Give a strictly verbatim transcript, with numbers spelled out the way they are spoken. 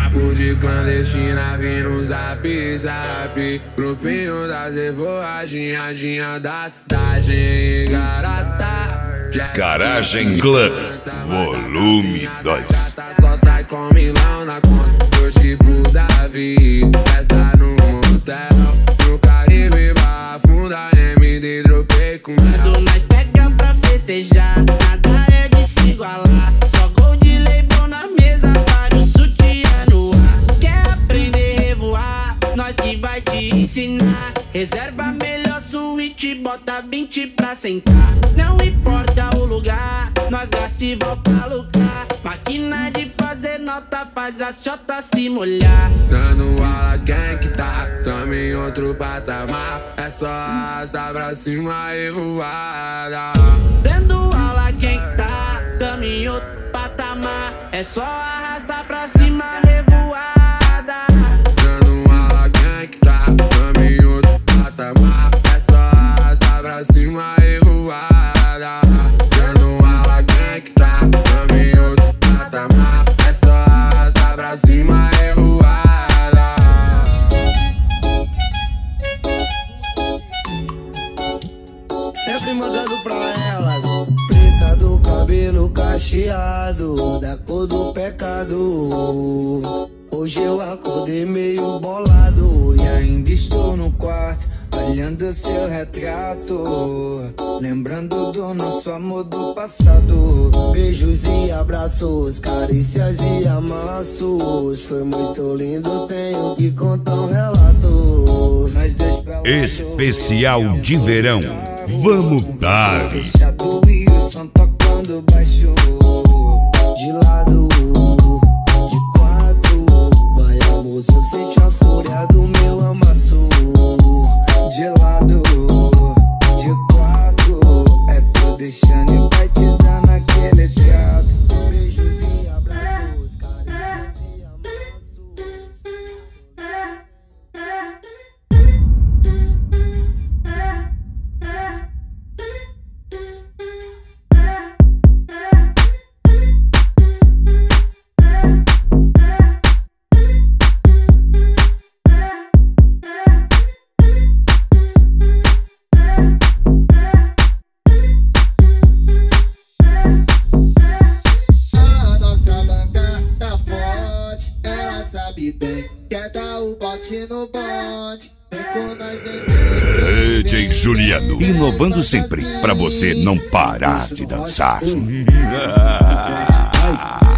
Papo de clandestina, vem no zap, zap. Grupinho das revoadinhadinha da cidade em Igarata. Garagem Club, volume dois. Só sai com milão na conta, eu tipo Davi. Festa no motel, no Caribe, Barra Funda, M D, dropei com mel. Nós pega pra festejar, nada é de se igualar. Só gol de leibão na mesa, vários sutiã no ar. Quer aprender a revoar? Nós que vai te ensinar. Reserva melhor suíte, bota vinte pra sentar. Não importa o lugar, nós gasta e volta a lucrar. Máquina de fazer nota, faz a chota se molhar. Dando aula quem que tá, tamo em outro patamar. É só arrastar pra cima e voada. Dando aula quem que tá, tamo em outro patamar. É só arrastar pra cima, revoada. Dando aula quem que tá, tamo em outro patamar. É só arrastar pra cima e voada. Dando aula quem que tá, tamo em outro patamar. É só arrastar pra cima e voada. Sempre mandando pra elas. Preta do cabelo cacheado, da cor do pecado. Hoje eu acordei meio bolado e ainda estou no quarto, olhando seu retrato, lembrando do nosso amor do passado. Beijos e abraços, carícias e amassos. Foi muito lindo, tenho que contar um relato. Especial de verão, vamos dar. Fechado e o som tocando baixo. De lado, de quatro. Vai amor, eu sente a fúria do meu amasso. De lado, de quatro. É tu deixando e vai te dar naquele teatro. Beijos e abraços, carícias e amassos. Quer dar o bote no bonde, vem com nós D J Juliano, inovando sempre, pra você não parar de dançar.